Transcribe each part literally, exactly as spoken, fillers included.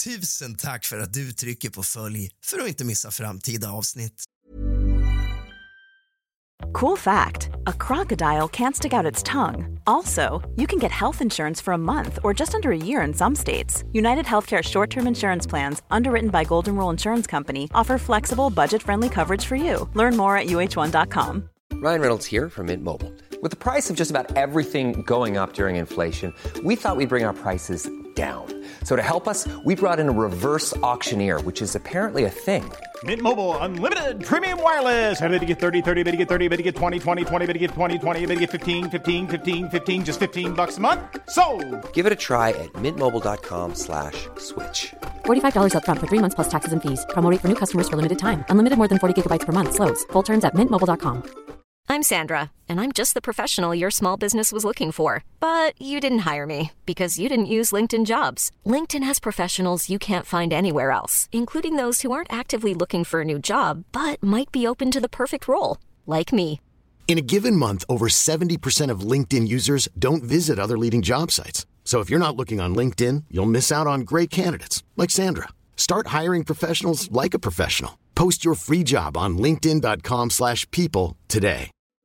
Tusen tack för att du trycker på följ för att inte missa framtida avsnitt. Cool fact, a crocodile can't stick out its tongue. Also, you can get health insurance for a month or just under a year in some states. United Healthcare short-term insurance plans, underwritten by Golden Rule Insurance Company, offer flexible, budget-friendly coverage for you. Learn more at U H one dot com. Ryan Reynolds here from Mint Mobile. With the price of just about everything going up during inflation, we thought we'd bring our prices down. So to help us, we brought in a reverse auctioneer, which is apparently a thing. Mint Mobile Unlimited Premium Wireless. How to get thirty, thirty, how to get thirty, how to get twenty, twenty, twenty, how to get twenty, twenty, how to get fifteen, fifteen, fifteen, fifteen, just fifteen bucks a month? Sold! Give it a try at mintmobile.com slash switch. forty-five dollars up front for three months plus taxes and fees. Promo rate for new customers for limited time. Unlimited more than forty gigabytes per month. Slows full terms at mint mobile dot com. I'm Sandra, and I'm just the professional your small business was looking for. But you didn't hire me because you didn't use LinkedIn Jobs. LinkedIn has professionals you can't find anywhere else, including those who aren't actively looking for a new job, but might be open to the perfect role, like me. In a given month, over seventy percent of LinkedIn users don't visit other leading job sites. So if you're not looking on LinkedIn, you'll miss out on great candidates, like Sandra. Start hiring professionals like a professional. Post your free job on linkedin dot com slash people today.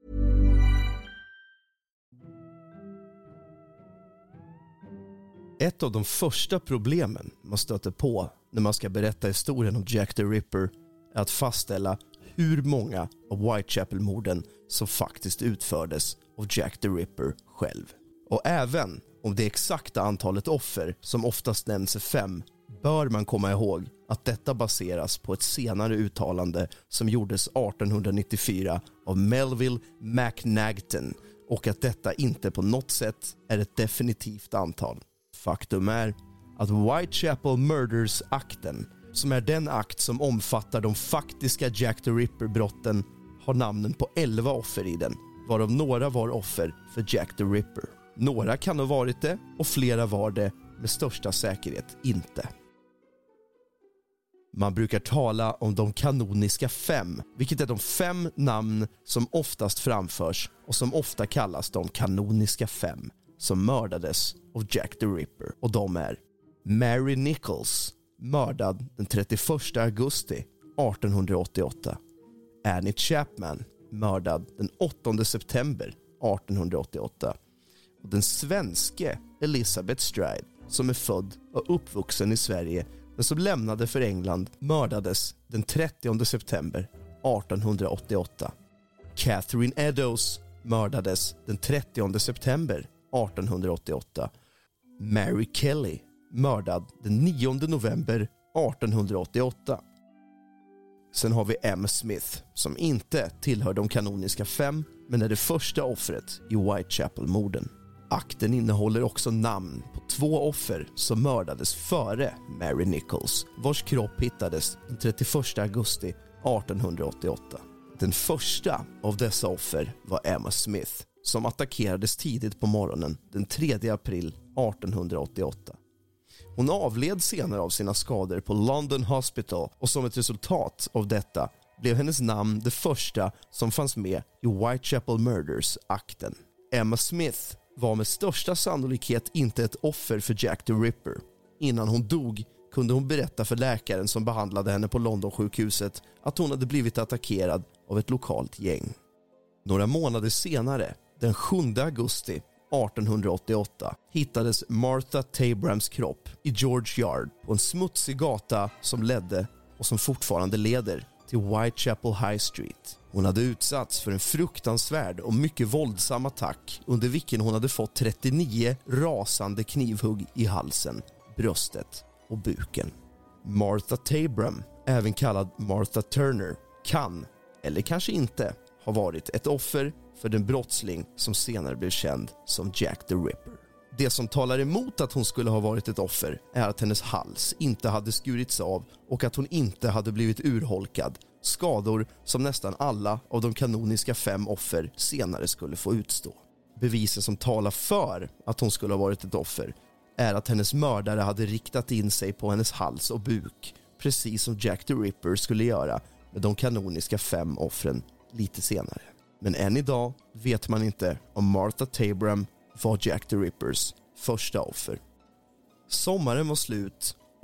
Ett av de första problemen man stöter på när man ska berätta historien om Jack the Ripper är att fastställa hur många av Whitechapel-morden som faktiskt utfördes av Jack the Ripper själv. Och även om det exakta antalet offer som oftast nämns är fem, bör man komma ihåg att detta baseras på ett senare uttalande som gjordes arton nittiofyra av Melville McNagton och att detta inte på något sätt är ett definitivt antal. Faktum är att Whitechapel Murders-akten, som är den akt som omfattar de faktiska Jack the Ripper-brotten, har namnen på elva offer i den, varav några var offer för Jack the Ripper. Några kan ha varit det och flera var det med största säkerhet inte. Man brukar tala om de kanoniska fem, vilket är de fem namn som oftast framförs och som ofta kallas de kanoniska fem som mördades av Jack the Ripper. Och de är Mary Nichols, mördad den trettioförsta augusti arton åttioåtta. Annie Chapman, mördad den åttonde september arton åttioåtta. Och den svenske Elizabeth Stride, som är född och uppvuxen i Sverige men som lämnade för England, mördades den trettionde september arton åttioåtta. Catherine Eddowes mördades den trettionde september arton åttioåtta. Mary Kelly, mördad den nionde november arton åttioåtta. Sen har vi Emma Smith, som inte tillhör de kanoniska fem men är det första offret i Whitechapel-morden. Akten innehåller också namn på två offer som mördades före Mary Nichols, vars kropp hittades den trettioförsta augusti arton åttioåtta. Den första av dessa offer var Emma Smith, som attackerades tidigt på morgonen den tredje april arton åttioåtta. Hon avled senare av sina skador på London Hospital och som ett resultat av detta blev hennes namn det första som fanns med i Whitechapel Murders-akten. Emma Smith var med största sannolikhet inte ett offer för Jack the Ripper. Innan hon dog kunde hon berätta för läkaren som behandlade henne på London-sjukhuset att hon hade blivit attackerad av ett lokalt gäng. Några månader senare, den sjunde augusti arton åttioåtta, hittades Martha Tabrams kropp i George Yard på en smutsig gata som ledde och som fortfarande leder till Whitechapel High Street. Hon hade utsatts för en fruktansvärd och mycket våldsam attack under vilken hon hade fått trettionio rasande knivhugg i halsen, bröstet och buken. Martha Tabram, även kallad Martha Turner, kan, eller kanske inte, ha varit ett offer för den brottsling som senare blev känd som Jack the Ripper. Det som talar emot att hon skulle ha varit ett offer är att hennes hals inte hade skurits av och att hon inte hade blivit urholkad, skador som nästan alla av de kanoniska fem offer senare skulle få utstå. Beviset som talar för att hon skulle ha varit ett offer är att hennes mördare hade riktat in sig på hennes hals och buk, precis som Jack the Ripper skulle göra med de kanoniska fem offren lite senare. Men än idag vet man inte om Martha Tabram var Jack the Rippers första offer. Sommaren var slut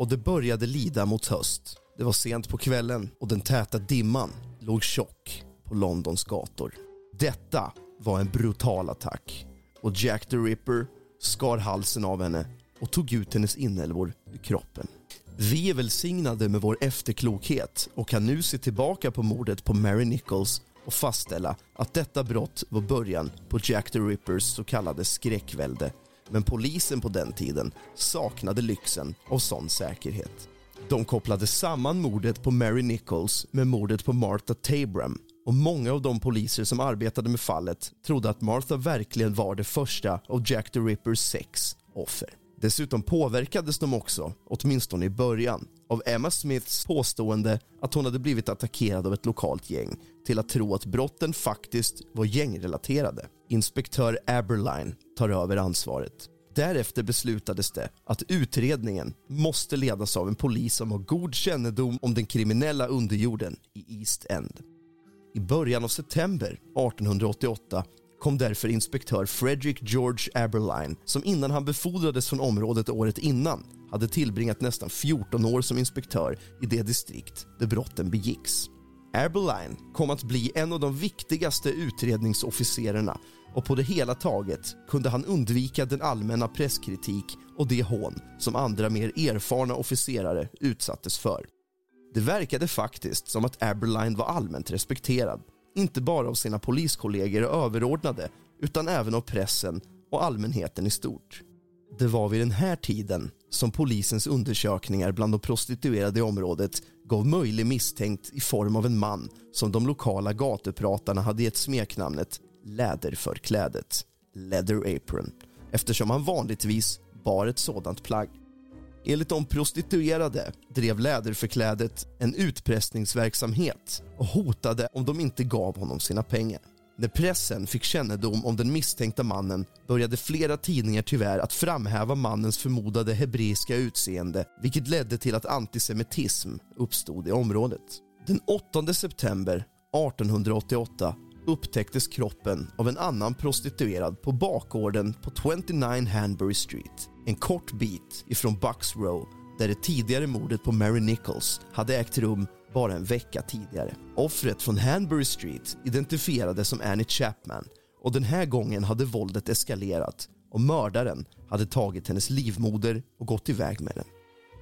och det började lida mot höst. Det var sent på kvällen och den täta dimman låg tjock på Londons gator. Detta var en brutal attack och Jack the Ripper skar halsen av henne och tog ut hennes inälvor ur kroppen. Vi är välsignade med vår efterklokhet och kan nu se tillbaka på mordet på Mary Nichols och fastställa att detta brott var början på Jack the Rippers så kallade skräckvälde. Men polisen på den tiden saknade lyxen av sån säkerhet. De kopplade samman mordet på Mary Nichols med mordet på Martha Tabram, och många av de poliser som arbetade med fallet trodde att Martha verkligen var det första av Jack the Rippers sex offer. Dessutom påverkades de också, åtminstone i början, av Emma Smiths påstående att hon hade blivit attackerad av ett lokalt gäng till att tro att brotten faktiskt var gängrelaterade. Inspektör Aberline tar över ansvaret. Därefter beslutades det att utredningen måste ledas av en polis som har god kännedom om den kriminella underjorden i East End. I början av september arton åttioåtta kom därför inspektör Frederick George Aberline, som innan han befordrades från området året innan hade tillbringat nästan fjorton år som inspektör i det distrikt där brotten begicks. Aberline kom att bli en av de viktigaste utredningsofficerarna, och på det hela taget kunde han undvika den allmänna presskritik och det hån som andra mer erfarna officerare utsattes för. Det verkade faktiskt som att Aberline var allmänt respekterad, inte bara av sina poliskollegor och överordnade, utan även av pressen och allmänheten i stort. Det var vid den här tiden som polisens undersökningar bland de prostituerade i området gav möjlig misstänkt i form av en man som de lokala gatupratarna hade gett smeknamnet Läderförklädet, Leather Apron, eftersom han vanligtvis bar ett sådant plagg. Enligt de prostituerade drev Läderförklädet en utpressningsverksamhet och hotade om de inte gav honom sina pengar. När pressen fick kännedom om den misstänkta mannen började flera tidningar tyvärr att framhäva mannens förmodade hebreiska utseende, vilket ledde till att antisemitism uppstod i området. Den åttonde september arton åttioåtta upptäcktes kroppen av en annan prostituerad på bakgården på tjugonio Hanbury Street, en kort bit ifrån Bucks Row där det tidigare mordet på Mary Nichols hade ägt rum bara en vecka tidigare. Offret från Hanbury Street identifierades som Annie Chapman, och den här gången hade våldet eskalerat och mördaren hade tagit hennes livmoder och gått iväg med den.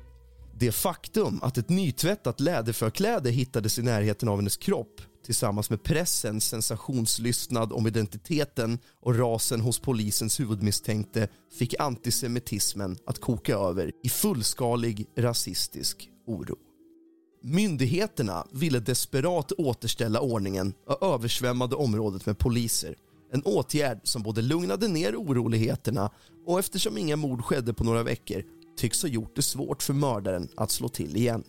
Det faktum att ett nytvättat läderförkläde hittades i närheten av hennes kropp tillsammans med pressens sensationslystnad om identiteten och rasen hos polisens huvudmisstänkte fick antisemitismen att koka över i fullskalig rasistisk oro. Myndigheterna ville desperat återställa ordningen och översvämmade området med poliser. En åtgärd som både lugnade ner oroligheterna och, eftersom inga mord skedde på några veckor, tycks ha gjort det svårt för mördaren att slå till igen.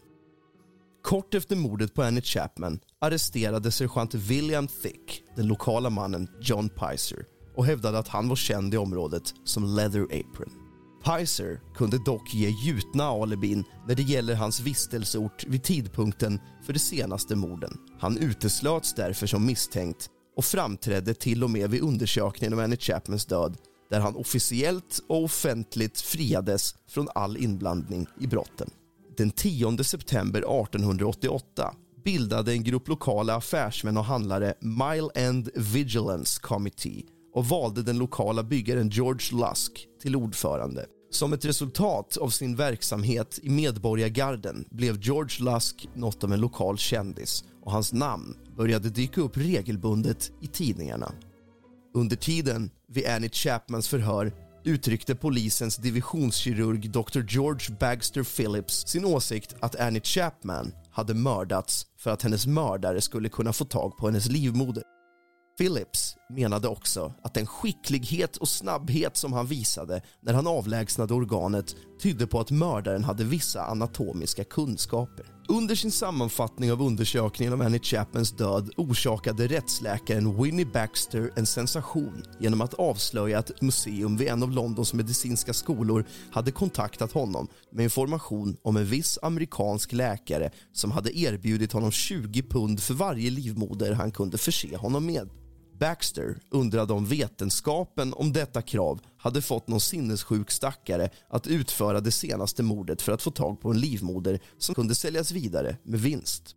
Kort efter mordet på Annie Chapman arresterade sergeant William Thick den lokala mannen John Pizer och hävdade att han var känd i området som Leather Apron. Pizer kunde dock ge gjutna alibin när det gäller hans vistelseort vid tidpunkten för de senaste morden. Han uteslöts därför som misstänkt och framträdde till och med vid undersökningen av Annie Chapmans död, där han officiellt och offentligt friades från all inblandning i brotten. Den tionde september arton åttioåtta bildade en grupp lokala affärsmän och handlare Mile End Vigilance Committee och valde den lokala byggaren George Lusk till ordförande. Som ett resultat av sin verksamhet i Medborgargarden blev George Lusk något av en lokal kändis, och hans namn började dyka upp regelbundet i tidningarna. Under tiden vid Annie Chapmans förhör uttryckte polisens divisionskirurg doktor George Bagster Phillips sin åsikt att Annie Chapman hade mördats för att hennes mördare skulle kunna få tag på hennes livmoder. Phillips menade också att den skicklighet och snabbhet som han visade när han avlägsnade organet tydde på att mördaren hade vissa anatomiska kunskaper. Under sin sammanfattning av undersökningen av Annie Chapmans död orsakade rättsläkaren Winnie Baxter en sensation genom att avslöja att ett museum vid en av Londons medicinska skolor hade kontaktat honom med information om en viss amerikansk läkare som hade erbjudit honom tjugo pund för varje livmoder han kunde förse honom med. Baxter undrade om vetenskapen om detta krav hade fått någon sinnessjuk stackare att utföra det senaste mordet för att få tag på en livmoder som kunde säljas vidare med vinst.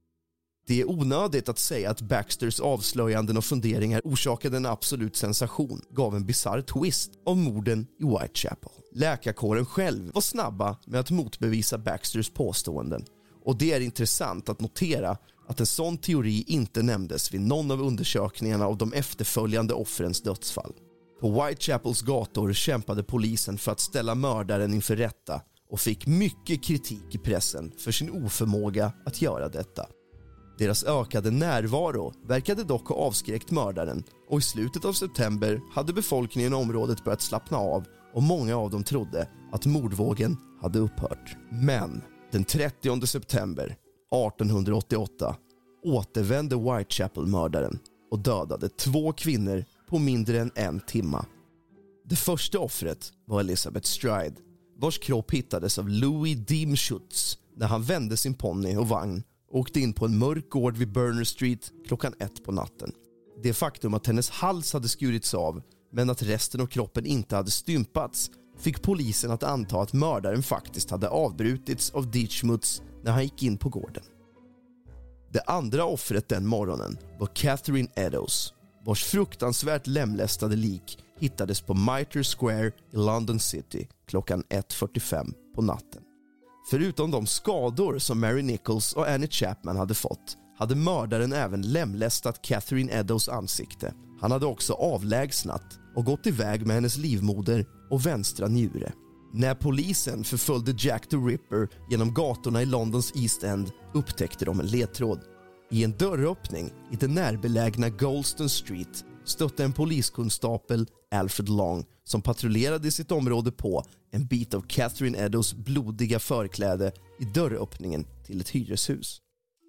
Det är onödigt att säga att Baxters avslöjanden och funderingar orsakade en absolut sensation, gav en bizarr twist av morden i Whitechapel. Läkarkåren själv var snabba med att motbevisa Baxters påståenden, och det är intressant att notera att en sån teori inte nämndes vid någon av undersökningarna av de efterföljande offrens dödsfall. På Whitechapels gator kämpade polisen för att ställa mördaren inför rätta och fick mycket kritik i pressen för sin oförmåga att göra detta. Deras ökade närvaro verkade dock ha avskräckt mördaren, och i slutet av september hade befolkningen i området börjat slappna av och många av dem trodde att mordvågen hade upphört. Men den trettionde september artonhundraåttioåtta återvände Whitechapel-mördaren och dödade två kvinnor på mindre än en timma. Det första offret var Elizabeth Stride, vars kropp hittades av Louis Diemschutz när han vände sin ponny och vagn och åkte in på en mörk gård vid Burner Street klockan ett på natten. Det faktum att hennes hals hade skurits av men att resten av kroppen inte hade stympats fick polisen att anta att mördaren faktiskt hade avbrutits av Diemschutz när han gick in på gården. Det andra offret den morgonen var Catherine Eddowes, vars fruktansvärt lemlästade lik hittades på Mitre Square i London City klockan ett fyrtiofem på natten. Förutom de skador som Mary Nichols och Annie Chapman hade fått hade mördaren även lemlästat Catherine Eddowes ansikte. Han hade också avlägsnat och gått iväg med hennes livmoder och vänstra njure. När polisen förföljde Jack the Ripper genom gatorna i Londons East End upptäckte de en ledtråd. I en dörröppning i den närbelägna Golston Street stötte en poliskonstapel, Alfred Long, som patrullerade i sitt område på en bit av Catherine Eddowes blodiga förkläde i dörröppningen till ett hyreshus.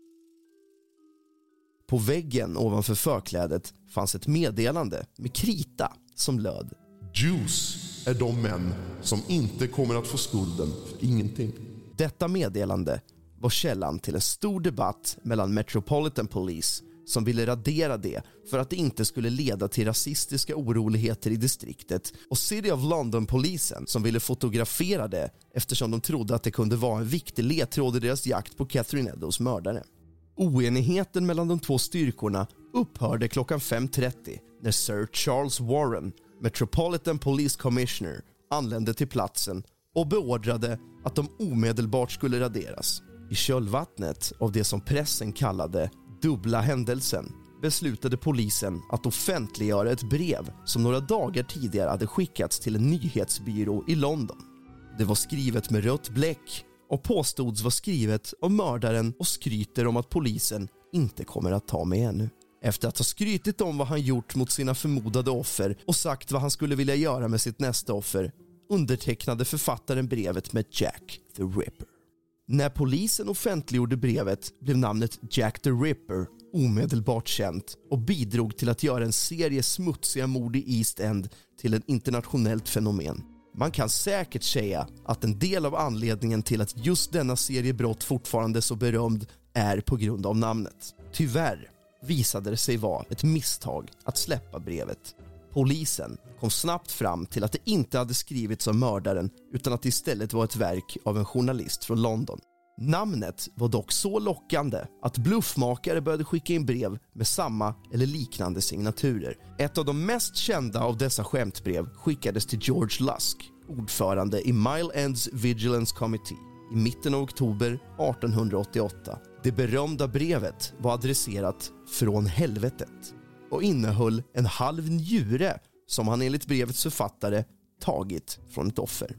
På väggen ovanför förklädet fanns ett meddelande med krita som löd: Jews är de män som inte kommer att få skulden för ingenting. Detta meddelande var källan till en stor debatt mellan Metropolitan Police, som ville radera det för att det inte skulle leda till rasistiska oroligheter i distriktet, och City of London-polisen, som ville fotografera det eftersom de trodde att det kunde vara en viktig ledtråd i deras jakt på Catherine Eddowes mördare. Oenigheten mellan de två styrkorna upphörde klockan fem trettio när Sir Charles Warren, Metropolitan Police Commissioner, anlände till platsen och beordrade att de omedelbart skulle raderas. I kölvattnet av det som pressen kallade dubbla händelsen beslutade polisen att offentliggöra ett brev som några dagar tidigare hade skickats till en nyhetsbyrå i London. Det var skrivet med rött bläck och påstods vara skrivet av mördaren och skryter om att polisen inte kommer att ta mig ännu. Efter att ha skrytit om vad han gjort mot sina förmodade offer och sagt vad han skulle vilja göra med sitt nästa offer, undertecknade författaren brevet med Jack the Ripper. När polisen offentliggjorde brevet blev namnet Jack the Ripper omedelbart känt och bidrog till att göra en serie smutsiga mord i East End till ett internationellt fenomen. Man kan säkert säga att en del av anledningen till att just denna serie brott fortfarande är så berömd är på grund av namnet. Tyvärr visade det sig vara ett misstag att släppa brevet. Polisen kom snabbt fram till att det inte hade skrivits av mördaren utan att det istället var ett verk av en journalist från London. Namnet var dock så lockande att bluffmakare började skicka in brev med samma eller liknande signaturer. Ett av de mest kända av dessa skämtbrev skickades till George Lusk, ordförande i Mile Ends Vigilance Committee, i mitten av oktober artonhundraåttioåtta. Det berömda brevet var adresserat från helvetet och innehöll en halv njure som han enligt brevets författare tagit från ett offer.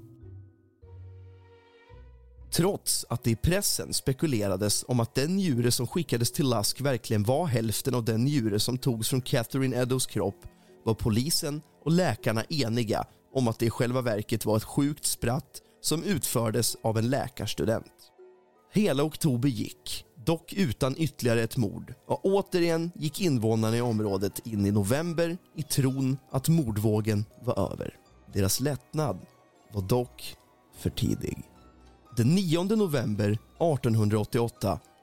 Trots att det i pressen spekulerades om att den njure som skickades till Lusk verkligen var hälften av den njure som togs från Catherine Eddowes kropp, var polisen och läkarna eniga om att det i själva verket var ett sjukt spratt som utfördes av en läkarstudent. Hela oktober gick, dock utan ytterligare ett mord, och återigen gick invånarna i området in i november i tron att mordvågen var över. Deras lättnad var dock för tidig. Den nionde november artonhundraåttioåtta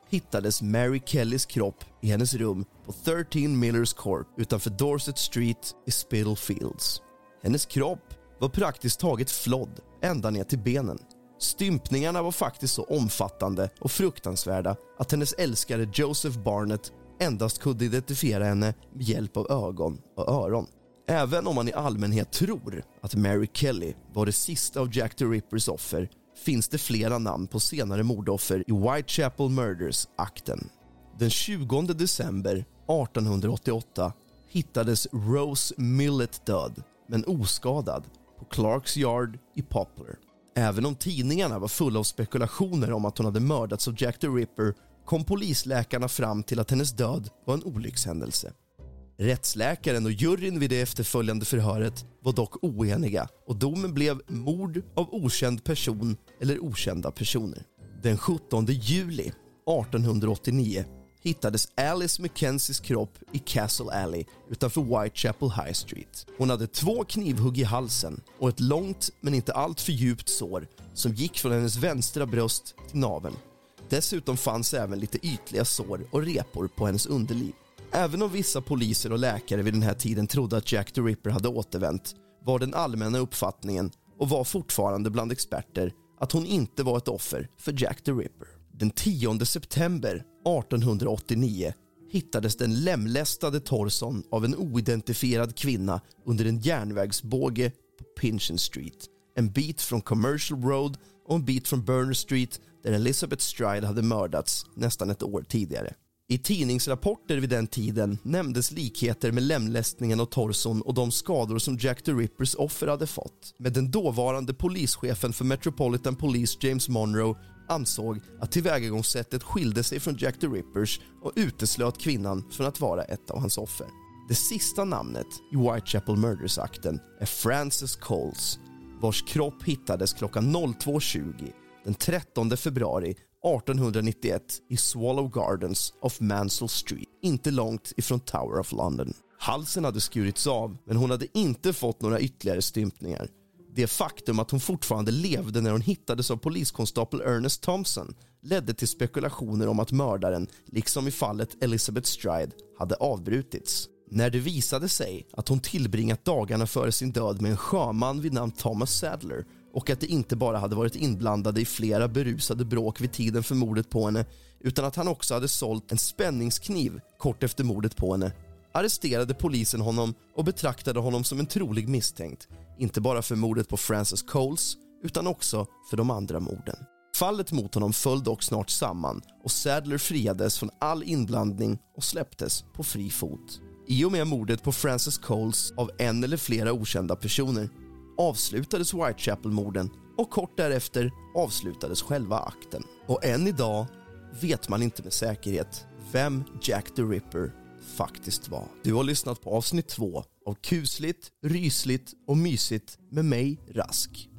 hittades Mary Kellys kropp i hennes rum på tretton Millers Court utanför Dorset Street i Spitalfields. Hennes kropp var praktiskt taget flodd ända ner till benen. Stympningarna var faktiskt så omfattande och fruktansvärda att hennes älskare Joseph Barnett endast kunde identifiera henne med hjälp av ögon och öron. Även om man i allmänhet tror att Mary Kelly var det sista av Jack the Rippers offer finns det flera namn på senare mordoffer i Whitechapel Murders-akten. Den tjugonde december artonhundraåttioåtta hittades Rose Millett död men oskadad på Clarks Yard i Poplar. Även om tidningarna var fulla av spekulationer om att hon hade mördats av Jack the Ripper kom polisläkarna fram till att hennes död var en olyckshändelse. Rättsläkaren och juryn vid det efterföljande förhöret var dock oeniga och domen blev mord av okänd person eller okända personer. Den sjuttonde juli artonhundraåttionio hittades Alice Mackenzies kropp i Castle Alley utanför Whitechapel High Street. Hon hade två knivhugg i halsen och ett långt men inte allt för djupt sår som gick från hennes vänstra bröst till naveln. Dessutom fanns även lite ytliga sår och repor på hennes underliv. Även om vissa poliser och läkare vid den här tiden trodde att Jack the Ripper hade återvänt var den allmänna uppfattningen och var fortfarande bland experter att hon inte var ett offer för Jack the Ripper. Den tionde september artonhundraåttionio hittades den lemlästade torson av en oidentifierad kvinna under en järnvägsbåge på Pinchin Street, en bit från Commercial Road och en bit från Burner Street där Elizabeth Stride hade mördats nästan ett år tidigare. I tidningsrapporter vid den tiden nämndes likheter med lemlästningen av torson och de skador som Jack the Rippers offer hade fått. Men den dåvarande polischefen för Metropolitan Police James Monroe ansåg att tillvägagångssättet skilde sig från Jack the Rippers och uteslöt kvinnan från att vara ett av hans offer. Det sista namnet i Whitechapel Murders-akten är Frances Coles, vars kropp hittades klockan två tjugo den trettonde februari artonhundranittioett i Swallow Gardens of Mansell Street, inte långt ifrån Tower of London. Halsen hade skurits av, men hon hade inte fått några ytterligare stympningar. Det faktum att hon fortfarande levde när hon hittades av poliskonstapel Ernest Thompson ledde till spekulationer om att mördaren, liksom i fallet Elizabeth Stride, hade avbrutits. När det visade sig att hon tillbringat dagarna före sin död med en sjöman vid namn Thomas Sadler och att det inte bara hade varit inblandade i flera berusade bråk vid tiden för mordet på henne utan att han också hade sålt en spänningskniv kort efter mordet på henne, arresterade polisen honom och betraktade honom som en trolig misstänkt, inte bara för mordet på Frances Coles utan också för de andra morden. Fallet mot honom föll dock snart samman och Sadler friades från all inblandning och släpptes på fri fot. I och med mordet på Frances Coles av en eller flera okända personer avslutades Whitechapel-morden och kort därefter avslutades själva akten. Och än idag vet man inte med säkerhet vem Jack the Ripper faktiskt var. Du har lyssnat på avsnitt två av Kusligt, Rysligt och Mysigt med mig, Rask.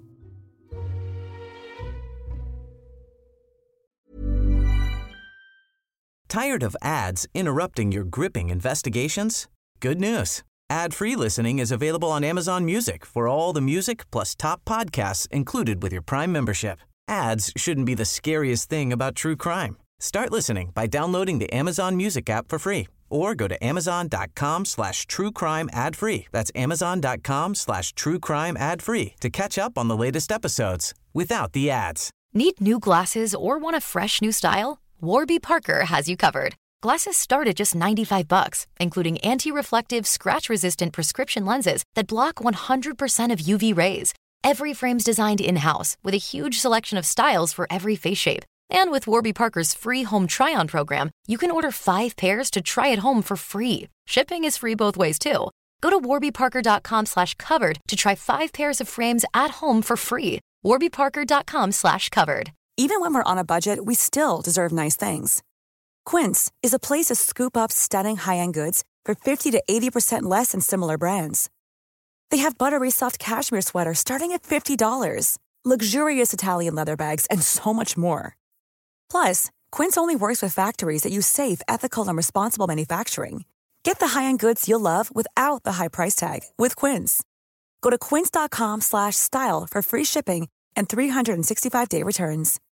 Tired of ads interrupting your gripping investigations? Good news. Ad-free listening is available on Amazon Music for all the music plus top podcasts included with your Prime membership. Ads shouldn't be the scariest thing about true crime. Start listening by downloading the Amazon Music app for free or go to amazon.com slash true crime ad free. That's amazon.com slash true crime ad free to catch up on the latest episodes without the ads. Need new glasses or want a fresh new style? Warby Parker has you covered. Glasses start at just ninety-five bucks, including anti-reflective, scratch-resistant prescription lenses that block one hundred percent of U V rays. Every frame's designed in-house with a huge selection of styles for every face shape. And with Warby Parker's free home try-on program, you can order five pairs to try at home for free. Shipping is free both ways, too. Go to warbyparker.com slash covered to try five pairs of frames at home for free. warbyparker.com slash covered. Even when we're on a budget, we still deserve nice things. Quince is a place to scoop up stunning high-end goods for fifty to eighty percent less than similar brands. They have buttery soft cashmere sweaters starting at fifty dollars, luxurious Italian leather bags, and so much more. Plus, Quince only works with factories that use safe, ethical, and responsible manufacturing. Get the high-end goods you'll love without the high price tag with Quince. Go to quince.com slash style for free shipping and three sixty-five day returns.